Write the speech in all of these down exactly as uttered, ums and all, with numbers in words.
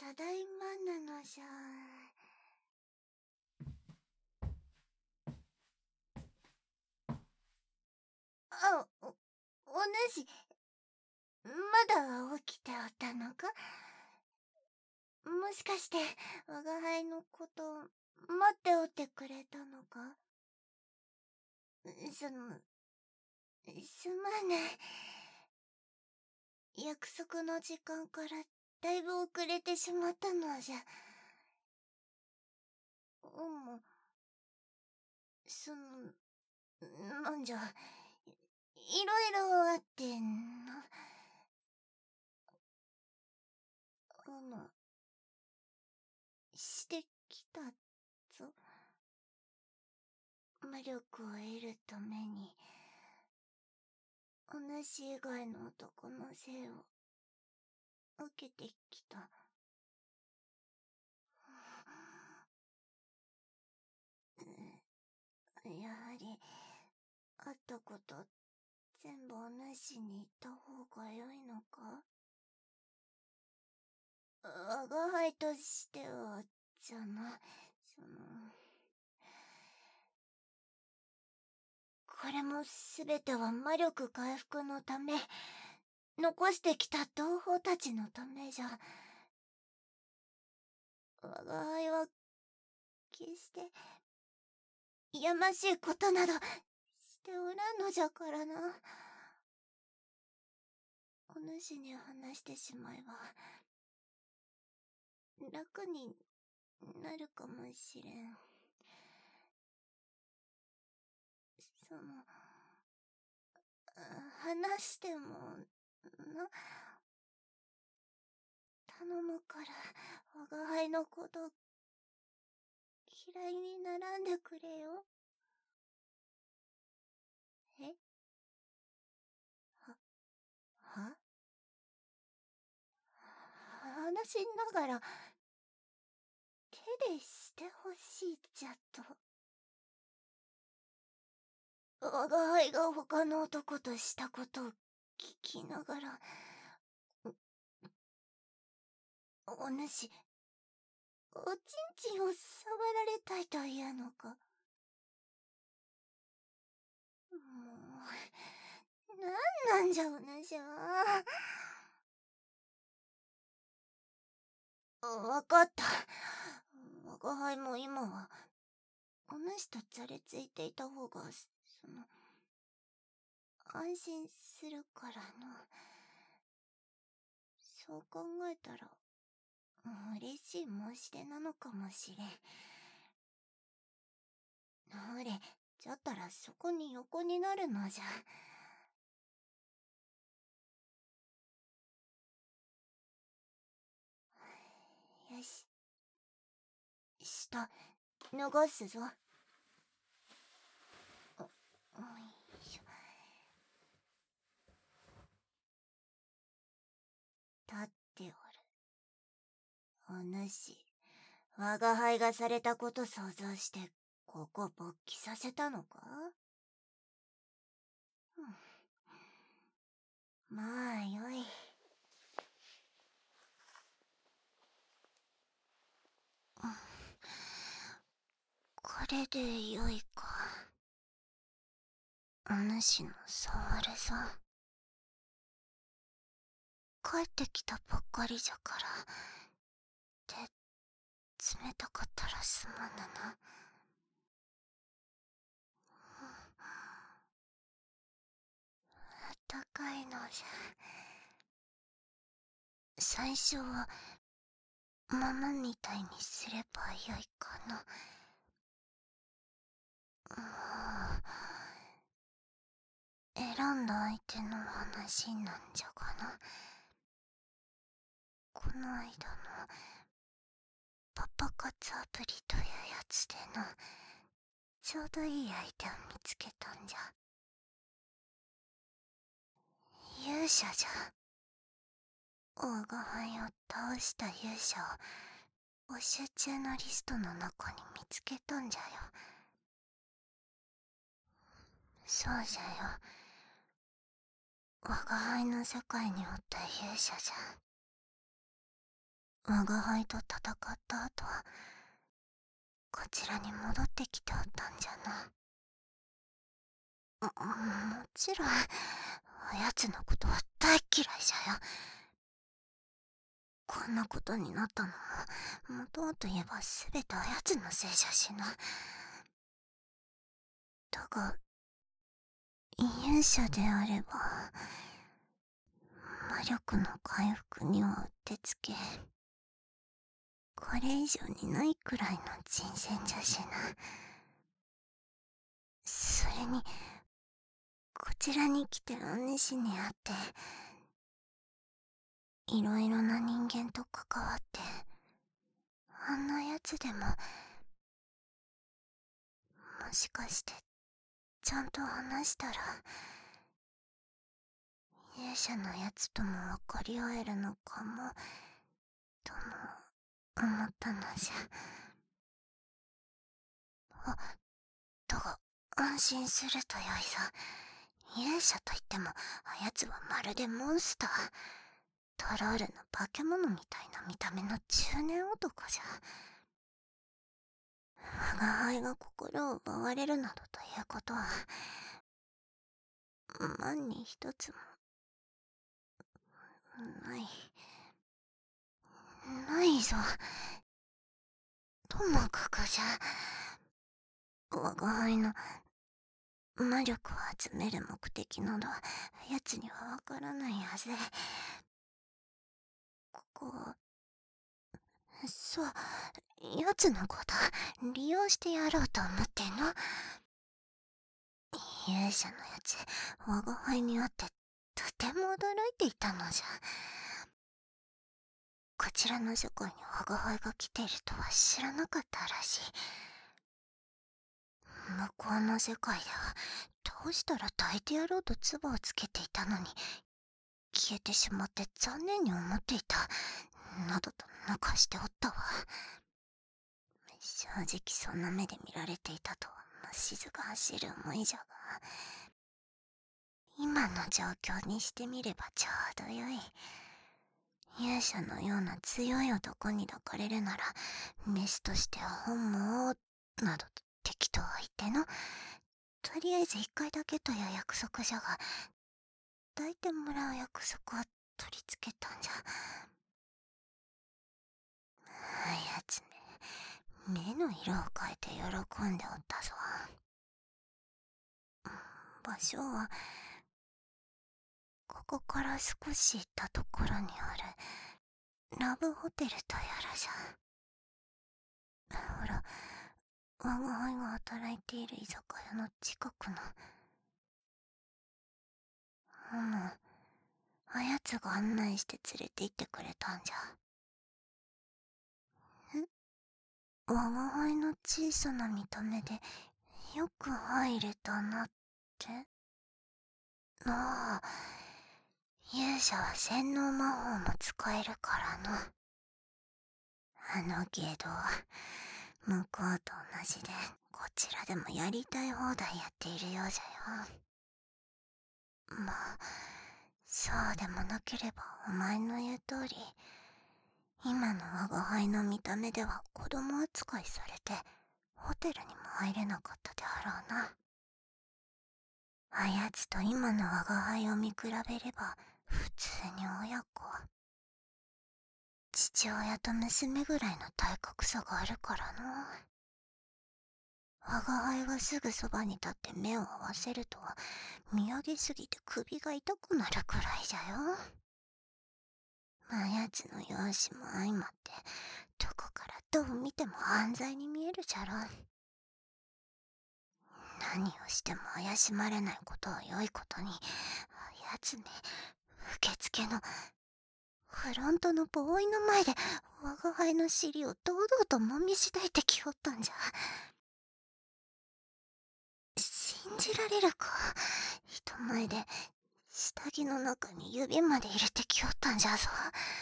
ただいまなのじゃ。あ、お、お主、まだ起きておったのか？もしかして、我が輩のこと、待っておってくれたのか？その、すまぬ。約束の時間からだいぶ遅れてしまったのじゃ。うむ、その、なんじゃ、い、いろいろあってな。うむ、してきたぞ。魔力を得るために、お主以外の男の生を受けてきた。やはり、あったこと全部お主に言った方が良いのか？我が輩としては、じゃな、その、これもすべては魔力回復のため、残してきた同胞たちのためじゃ。我が輩は、決して、やましいことなど、しておらんのじゃからな。お主に話してしまえば、楽になるかもしれん。その、話しても、な、頼むから、我が輩のこと、嫌いにならんでくれよ。え？は、は？話しながら、手でしてほしいじゃと。我が輩が他の男としたことを聞きながら、お主、おちんちんを触られたいというのか？もう、なんなんじゃお主は。わかった。我が輩も今は、お主とじゃれついていた方が、その、安心するからの。そう考えたら、嬉しい申し出なのかもしれん。ほれ、じゃったらそこに横になるのじゃ。よし。下、脱がすぞ。お、おいしょ。立っておる。お主、我が輩がされたこと想像して、ここ勃起させたのか？うん、まあ、よい。これでよいか。お主の触るぞ。帰ってきたばっかりじゃから、手、冷たかったらすまぬな。あったかいのじゃ。最初は、ママみたいにすればよいかな。もう、選んだ相手の話なんじゃがな。この間の、パパ活アプリというやつでな、ちょうどいい相手を見つけたんじゃ。勇者じゃ。我が輩を倒した勇者を募集中のリストの中に見つけたんじゃよ。そうじゃよ。我が輩の世界におった勇者じゃ。 我が輩と戦った後は、こちらに戻ってきておったんじゃな。も、もちろん、あやつのことは大嫌いじゃよ。こんなことになったのも、元はといえば全てあやつのせいじゃしな。だが、勇者であれば、魔力の回復にはうってつけ、これ以上にないくらいの人選じゃしな。それに、こちらに来てお主に会って、いろいろな人間と関わって、あんなやつでも、もしかして、ちゃんと話したら、勇者のやつとも分かり合えるのかも、とも思ったのじゃ。あ、だが、安心するとよいぞ。勇者といっても、あやつはまるでモンスター。トロールの化け物みたいな見た目の中年男じゃ。我が輩が心を奪われるなどということは、万に一つも、ない。ないぞ。ともかくじゃ。我が輩の魔力を集める目的など、奴にはわからないはず。ここは、そう、奴のこと利用してやろうと思ってんの。勇者のやつ、我が輩に会ってとても驚いていたのじゃ。こちらの世界に我が輩が来ているとは知らなかったらしい。向こうの世界ではどうしたら抱いてやろうと唾をつけていたのに、消えてしまって残念に思っていた、などと抜かしておったわ。正直そんな目で見られていたとは虫ずが走る思いじゃが、今の状況にしてみればちょうどよい。勇者のような強い男に抱かれるなら、メスとしては本望などと適当は言っての。とりあえず一回だけという約束じゃが、抱いてもらう約束は取り付けたんじゃ。あやつね、目の色を変えて喜んでおったぞ。場所は、ここから少し行ったところにある、ラブホテルとやらじゃ。ほら、我が輩が働いている居酒屋の近くの。うむ、あやつが案内して連れて行ってくれたんじゃ。え、我が輩の小さな見た目でよく入れたなって。ああ、勇者は洗脳魔法も使えるからな。あのゲドは向こうと同じで、こちらでもやりたい放題やっているようじゃよ。まあ、そうでもなければお前の言う通り、今の我が輩の見た目では子供扱いされて、ホテルにも入れなかったであろうな。あやつと今の我が輩を見比べれば、普通に親子。父親と娘ぐらいの体格差があるからな。我が輩がすぐそばに立って目を合わせるとは、見上げすぎて首が痛くなるくらいじゃよ。あやつの容姿も相まって、どこからどう見ても犯罪に見えるじゃろ。何をしても怪しまれないことを良いことに、あやつめ、受付の、フロントのボーイの前で、我が輩の尻を堂々ともみしだいてきおったんじゃ。信じられるか。人前で、下着の中に指まで入れてきおったんじゃぞ。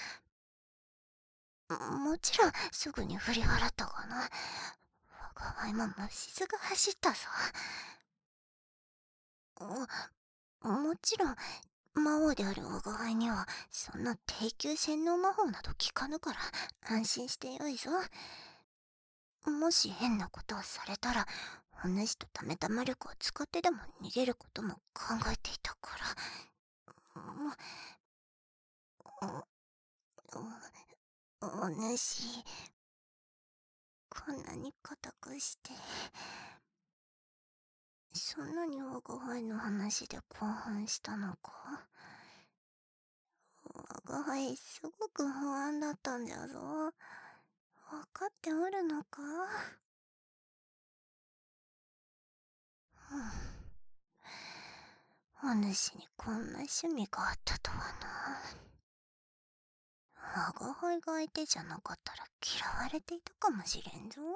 もちろん、すぐに振り払ったがな。我が輩も虫ずが走ったぞ。もちろん、 魔王である我が輩にはそんな低級洗脳魔法など効かぬから安心してよいぞ。もし変なことをされたら、お主と貯めた魔力を使ってでも逃げることも考えていたから。もお、お、お主、こんなに固くして、そんなに我が輩の話で興奮したのか？我が輩すごく不安だったんじゃぞ。わかっておるのか？うん、お主にこんな趣味があったとはな。我が輩が相手じゃなかったら嫌われていたかもしれんぞ。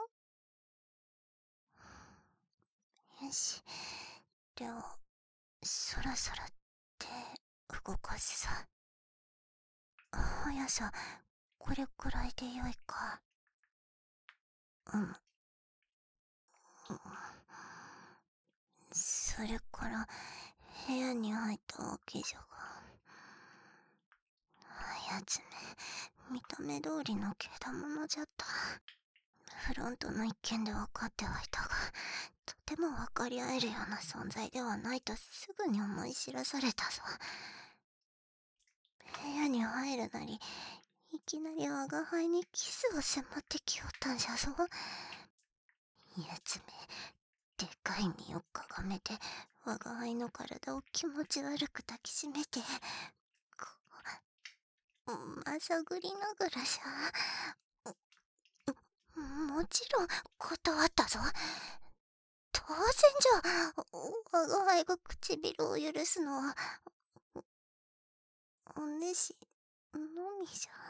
よし、ではそろそろ手動かすさ。速さこれくらいでよいか？うん、それから部屋に入ったわけじゃが、あやつめ見た目通りのけだものじゃった。フロントの一件で分かってはいたが、とても分かり合えるような存在ではないとすぐに思い知らされたぞ。部屋に入るなり、いきなり我が輩にキスを迫ってきおったんじゃぞ。やつめ、でかい身をかがめて我が輩の体を気持ち悪く抱きしめて、こうまさぐりながらじゃ。もちろん断ったぞ。当然じゃ。我が輩が唇を許すのはお主のみじゃ。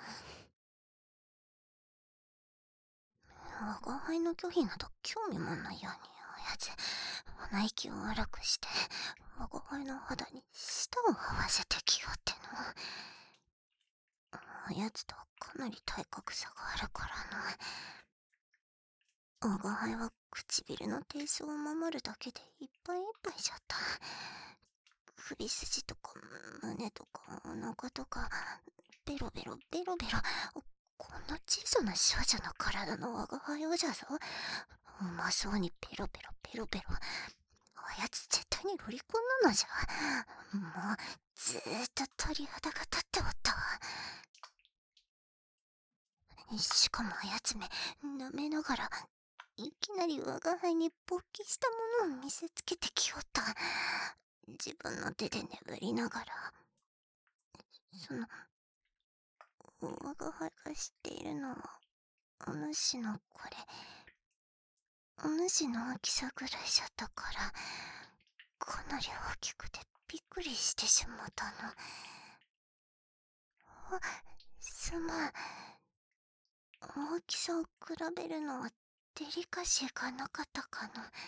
我が輩の拒否など興味もないようにあやつ鼻息を荒くして我が輩の肌に舌を合わせてきよっての。あやつとはかなり体格差があるからな。我が輩は唇の低層を守るだけでいっぱいいっぱいじゃった。首筋とか胸とかお腹とかベロベロベロベロ、こんな小さな少女の体の我が輩をじゃぞ。うまそうにペロペロペロペロ。あやつ絶対にロリコンなのじゃ。もうずーっと鳥肌が立っておったわ。しかもあやつめ舐めながらいきなり我が輩に勃起したものを見せつけてきおった。自分の手で眠りながら、その我が輩が知っているのはお主のこれ、お主の大きさぐらいじゃったから、かなり大きくてびっくりしてしまったの。あ、すまん。大きさを比べるのはデリカシーがなかったか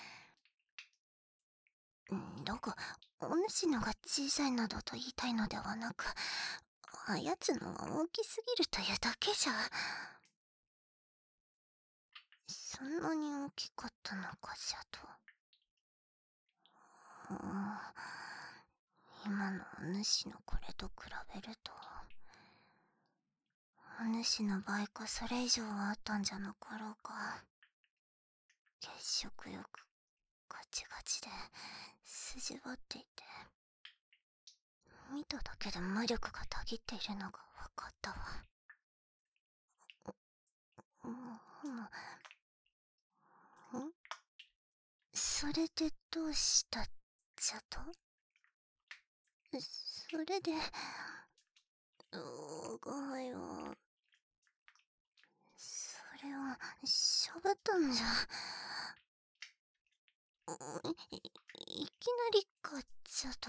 な。だがお主のが小さいなどと言いたいのではなく、あやつのが大きすぎるというだけじゃ。そんなに大きかったのかしらと。今のお主のこれと比べると、お主の倍かそれ以上はあったんじゃなかろうか。血色よくガチガチで筋張っていて、見ただけで魔力がたぎっているのが分かったわ。もう、ん？それでどうしたっちゃと？それで、我が輩は、それをしゃぶったんじゃ。い、いきなりかっちゃと。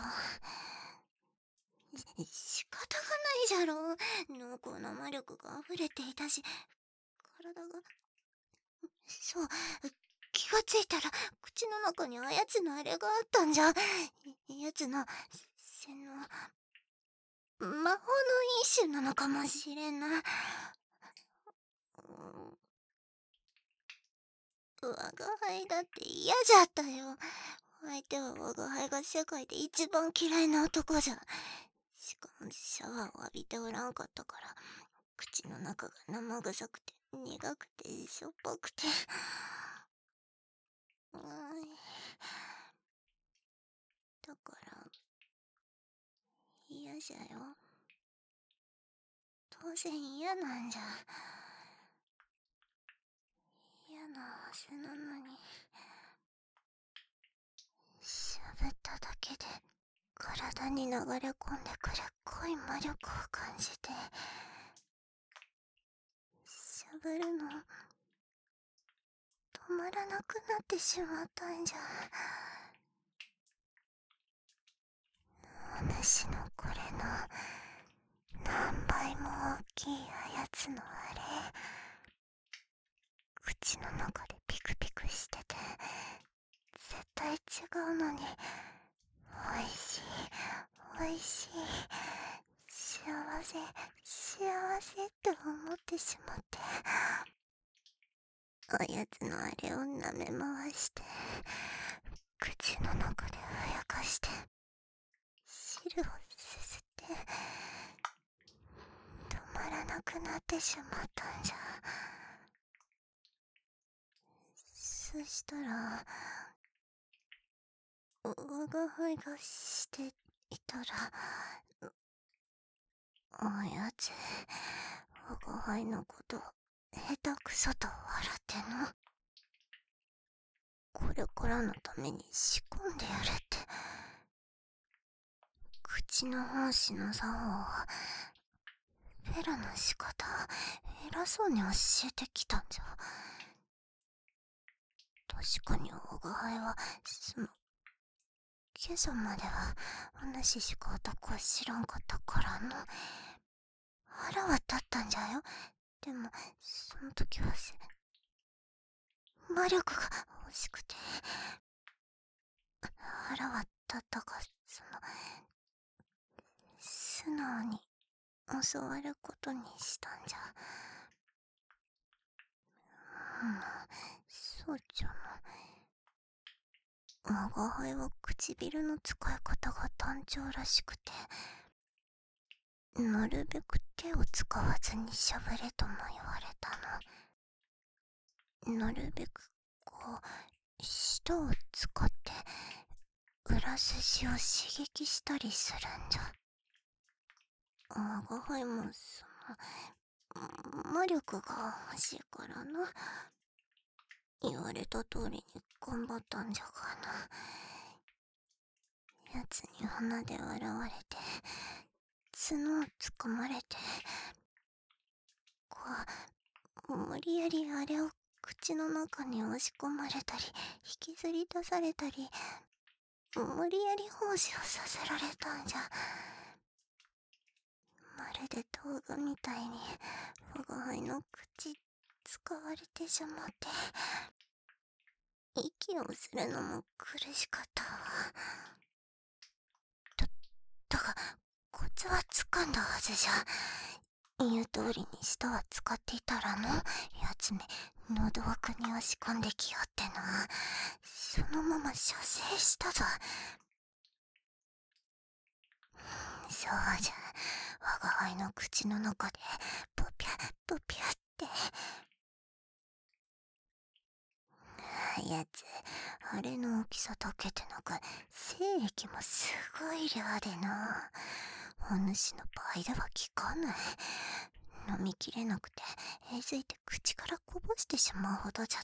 仕方がないじゃろ。濃厚な魔力が溢れていたし、体が。そう、気がついたら口の中にあやつのあれがあったんじゃ。やつの洗脳魔法の一種なのかもしれんな。我が輩だって嫌じゃったよ。相手は我が輩が世界で一番嫌いな男じゃ。 しかもシャワーを浴びておらんかったから、口の中が生臭くて苦くてしょっぱくて。うーん。だから、嫌じゃよ。当然嫌なんじゃ。嫌なはずなのに。しゃべっただけで体に流れ込んでくる濃い魔力を感じて、しゃべるの止まらなくなってしまったんじゃ。お主のこれの何倍も大きいやつのあれ、口の中でピクピクしてて絶対違うのに、おいしいおいしい、幸せ幸せって思ってしまって、おやつのあれを舐め回して口の中でふやかして汁をすすって止まらなくなってしまったんじゃ。そしたら我が輩がしていたら、おやつ我が輩のこと下手くそと笑っての、これからのために仕込んでやれって、口の本誌の作法はフェラの仕方偉そうに教えてきたんじゃ。確かに我が輩はその今朝まではお主しか男は知らんかったからの腹は立ったんじゃよ。でもその時はせ魔力が欲しくて腹は立ったが、その素直に教わることにしたんじゃ。うん、そうじゃな。我が輩は唇の使い方が単調らしくて、なるべく手を使わずにしゃべれとも言われたの。なるべくこう舌を使って裏筋を刺激したりするんじゃ。我が輩もその魔力が欲しいからな。言われた通りに頑張ったんじゃがな。やつに鼻で笑われて角をつかまれて、こう無理やりあれを口の中に押し込まれたり引きずり出されたり、無理やり奉仕をさせられたんじゃ。まるで道具みたいに我が輩の口使われてしまって、息をするのも苦しかったわ。だ、だがコツはつかんだはずじゃ。言う通りに舌は使っていたらの、やつめ喉奥に押し込んできよってな。そのまま射精したぞ。そうじゃ、我が輩の口の中でポピャポピャって。やつあれの大きさだけでなく精液もすごい量でな。お主の場合では効かない。飲みきれなくてえずいて口からこぼしてしまうほどじゃ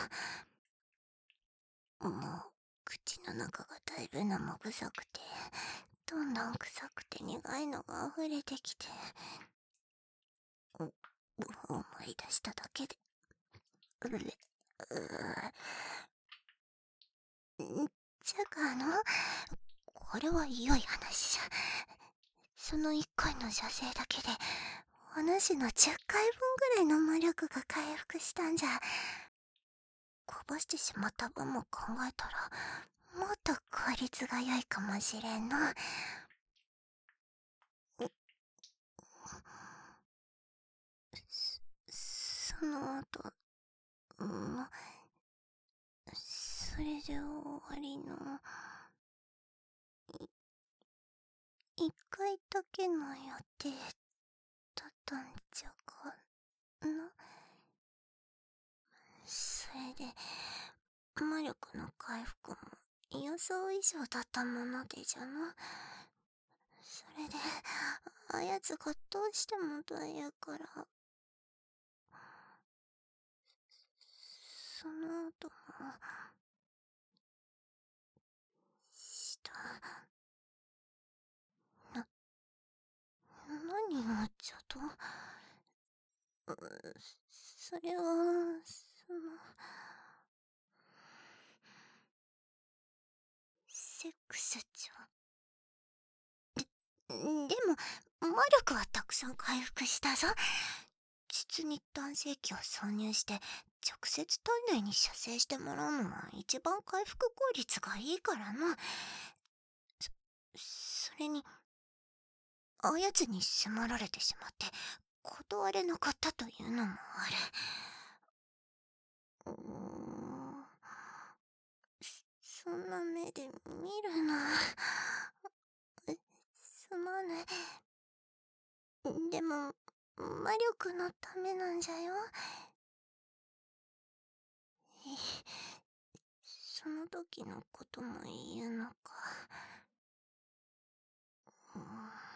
ったわ。もう口の中がだいぶ生臭くて、どんどん臭くて苦いのが溢れてきて、思い出しただけでうれうーじゃがあの、これは良い話じゃ。そのいっかいの射精だけでお主のじゅっかいぶんぐらいの魔力が回復したんじゃ。こぼしてしまった分も考えたらもっと効率が良いかもしれんの。そその後のそれで終わりの。 一回だけの予定だったんじゃがな。それで魔力の回復も予想以上だったものでじゃな。それであやつがどうしてもというからその後もしたな。何をちょっとそれはそのセックスじゃ。でも魔力はたくさん回復したぞ。実に男性器を挿入して直接体内に射精してもらうのが一番回復効率がいいからな。そそれにあやつに迫られてしまって断れなかったというのもある。うーん、そんな目で見るな。すまない。でも魔力のためなんじゃよ。その時のことも言うのか。うん、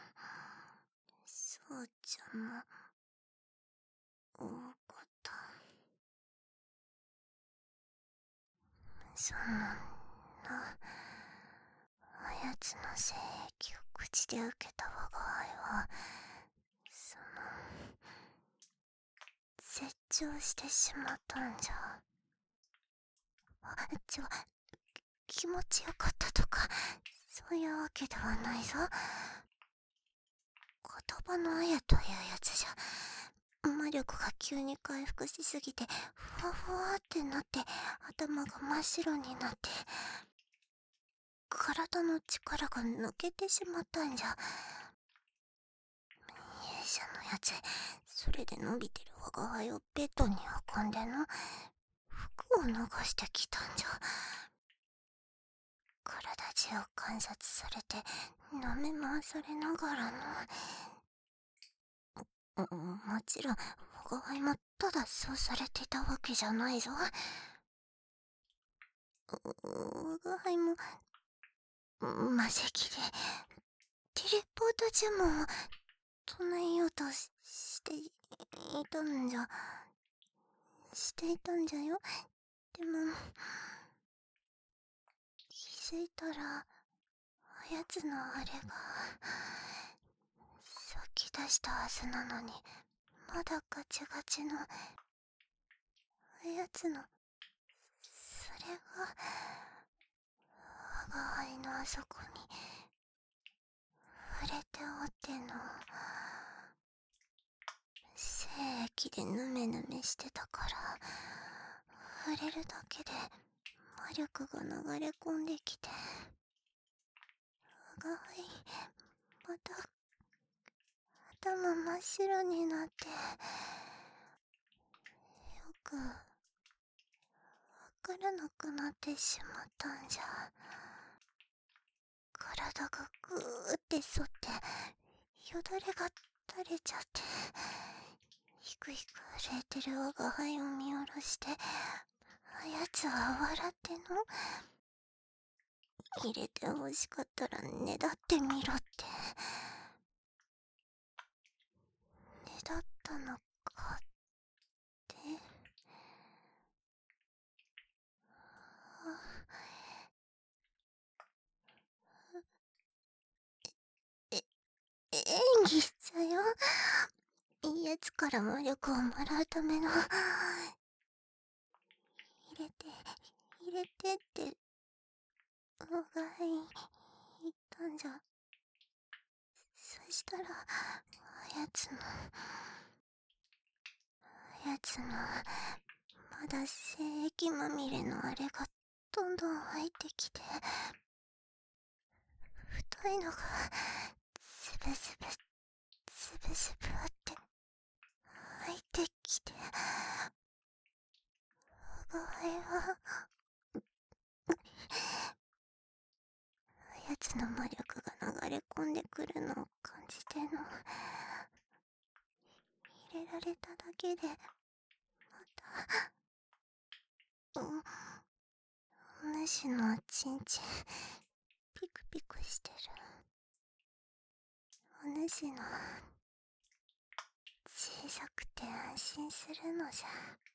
そうじゃな。わかった。そんなな、あやつの精液を口で受けた我が輩はその絶頂してしまったんじゃ。あ、ちょ、気持ちよかったとかそういうわけではないぞ。言葉のあやというやつじゃ。魔力が急に回復しすぎてふわふわってなって頭が真っ白になって体の力が抜けてしまったんじゃ。勇者のやつ、それで伸びてる我が輩をベッドに運んでの服を脱してきたんじゃ。体中を観察されて舐め回されながらの、も、もちろん我が輩もただそうされてたわけじゃないぞ。我が輩も魔石でテレポート呪文を唱えようとししていたんじゃ。していたんじゃよ。でも気づいたらあやつのあれが咲き出したはずなのにまだガチガチのあやつのそれが我が輩のあそこに触れておっての精液でヌメヌメしてたから触れるだけで魔力が流れ込んできて我が輩また頭真っ白になってよくわからなくなってしまったんじゃ。体がぐーって反ってよだれが垂れちゃってひくひく震えてる我が輩を見下ろしてあやつは笑っての入れて欲しかったらねだってみろってねだったのかってえ演技じゃよ。いいやつから魔力をもらうための入れて入れてって我が輩言ったんじゃ。そしたらあやつのあやつのまだ精液まみれのあれがどんどん入ってきて太いのがつぶつぶつぶつぶって入ってきて我が輩はあやつの魔力が流れ込んでくるのを感じての。入れられただけで、また、うん、お主のちんちん、ピクピクしてる。お主の、小さくて安心するのじゃ。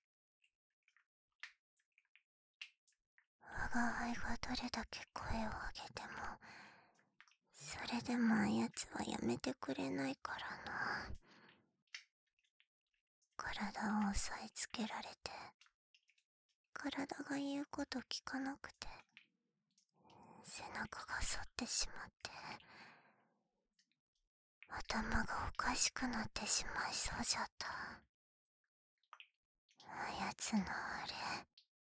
我が輩がどれだけ声を上げても、それでもあやつはやめてくれないからな。体を押さえつけられて、体が言うこと聞かなくて、背中が反ってしまって、頭がおかしくなってしまいそうじゃった。あやつのあれ、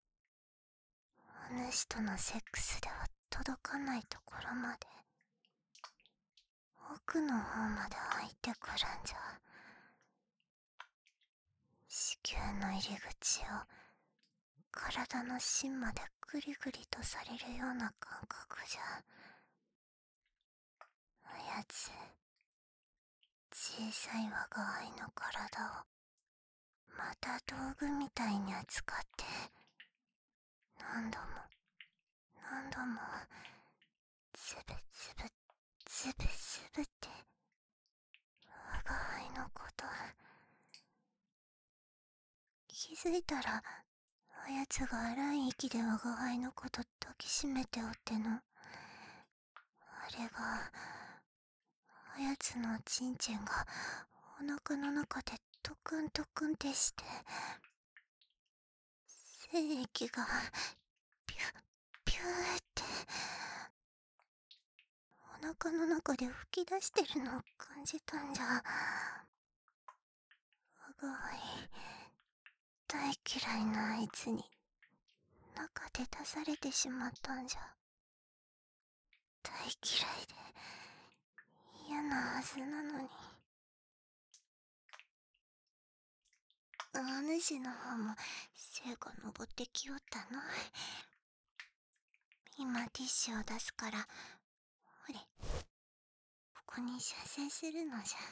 お主とのセックスでは届かないところまで、奥の方まで入ってくるんじゃ。子宮の入り口を体の芯までグリグリとされるような感覚じゃ。あやつ、小さい我が愛の体をまた道具みたいに扱って何度も何度もつぶつぶつぶつぶって我が輩のこと。気づいたらあやつが荒い息で我が輩のこと抱きしめておっての。あれがあやつのちんちんがお腹の中でトクントクンってして精液がピュッピューってお腹の中で吹き出してるのを感じたんじゃ。我が輩大嫌いなあいつに中で出されてしまったんじゃ。大嫌いで嫌なはずなのに。お主の方も精が昇ってきよったな。今ティッシュを出すから、ほれ、ここに射精するのじゃ。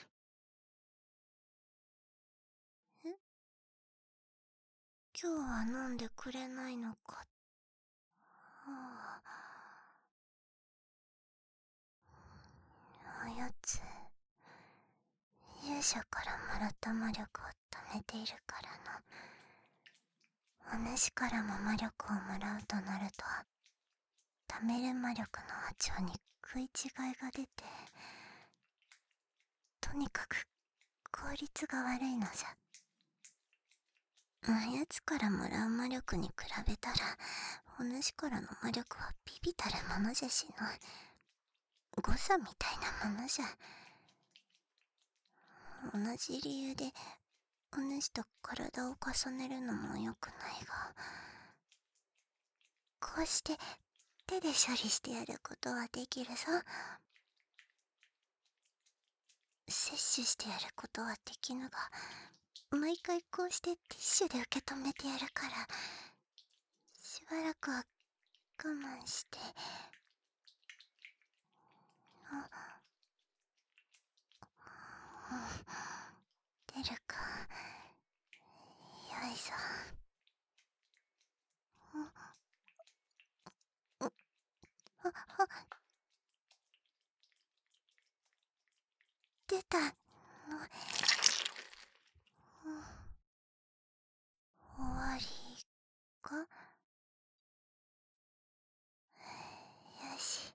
え？今日は飲んでくれないのか。はあ、あやつ、勇者からもらった魔力を貯めているからな。お主からも魔力をもらうとなると、貯める魔力の波長に食い違いが出て、とにかく効率が悪いのじゃ。あやつからもらう魔力に比べたら、お主からの魔力はビビたるものじゃしの。誤差みたいなものじゃ。同じ理由でお主と体を重ねるのも良くないが、こうして手で処理してやることはできるぞ。摂取してやることはできぬが、毎回こうしてティッシュで受け止めてやるから、しばらくは我慢して。あ、うん、出るか。よいしょ。あ、あ、出たの。終わりか。よし。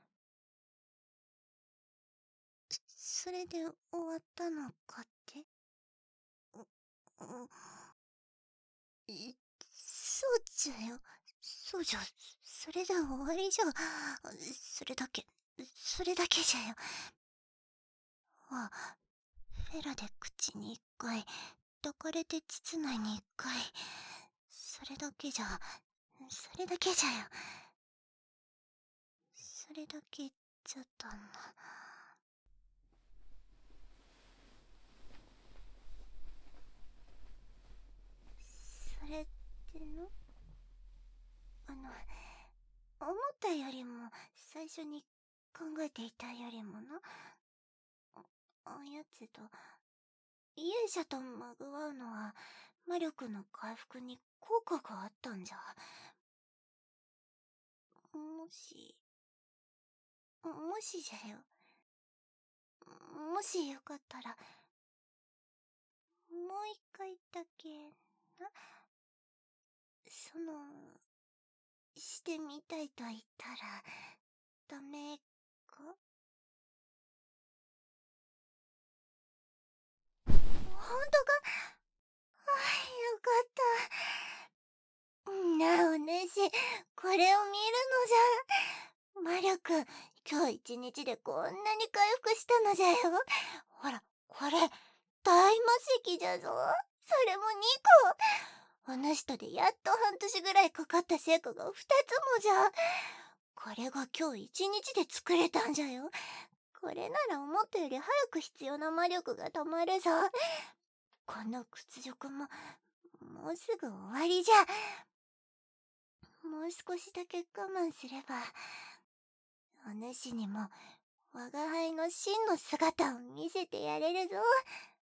それで終わったのかって。う、う、い、そうじゃよ。そうじゃ。それで終わりじゃ。それだけ、それだけじゃよ。あ、フェラで口に一回、抱かれて膣内に一回。それだけじゃ、それだけじゃよ。それだけじゃったな。それっての？あの、思ったよりも最初に考えていたよりもな、あやつと、勇者とまぐわうのは、魔力の回復に効果があったんじゃ。もし、もしじゃよ。もしよかったら、もう一回だけな。その、してみたいと言ったら、ダメか？ほんとか？ああ、よかった。なあ、お主、これを見るのじゃ。魔力、今日一日でこんなに回復したのじゃよ。ほら、これ、大魔石じゃぞ。それもにこ。お主とでやっと半年ぐらいかかった成果がふたつもじゃ。これが今日一日で作れたんじゃよ。これなら思ったより早く必要な魔力がたまるぞ。この屈辱も、もうすぐ終わりじゃ。もう少しだけ我慢すれば、お主にも、我が輩の真の姿を見せてやれるぞ。